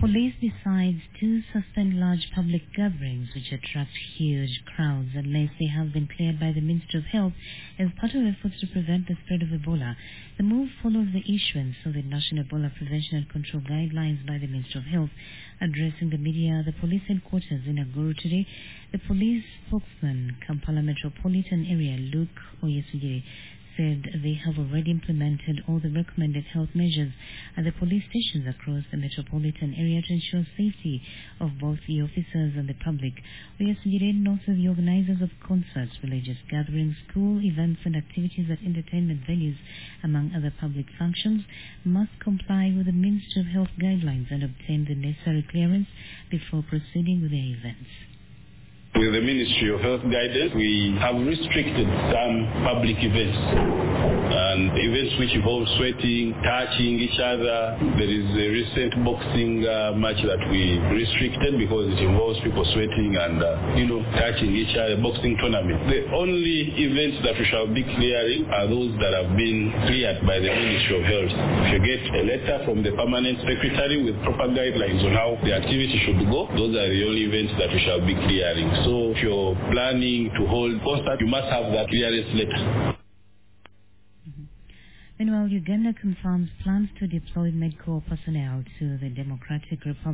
Police decides to suspend large public gatherings which attract huge crowds unless they have been cleared by the Ministry of Health as part of efforts to prevent the spread of Ebola. The move follows the issuance of the National Ebola Prevention and Control Guidelines by the Ministry of Health. Addressing the media at the police headquarters in Aguru today, the police spokesman, Kampala Metropolitan Area, Luke Oyesugiri, said they have already implemented all the recommended health measures at the police stations across the metropolitan area to ensure safety of both the officers and the public. Oyesugiri notes that the organizers of concerts, religious gatherings, school events and activities at entertainment venues, among other public functions, must comply with the Ministry of Health guidelines and obtain the necessary clearance before proceeding with their events. With the Ministry of Health guidance, we have restricted some public events and events which involve sweating, touching each other. There is a recent boxing match that we restricted because it involves people sweating and touching each other, boxing tournament. The only events that we shall be clearing are those that have been cleared by the Ministry of Health. If you get a letter from the Permanent Secretary with proper guidelines on how the activity should go, those are the only events that we shall be clearing. So if you're planning to hold concert, you must have that clearance letter. Meanwhile, Uganda confirms plans to deploy medical personnel to the Democratic Republic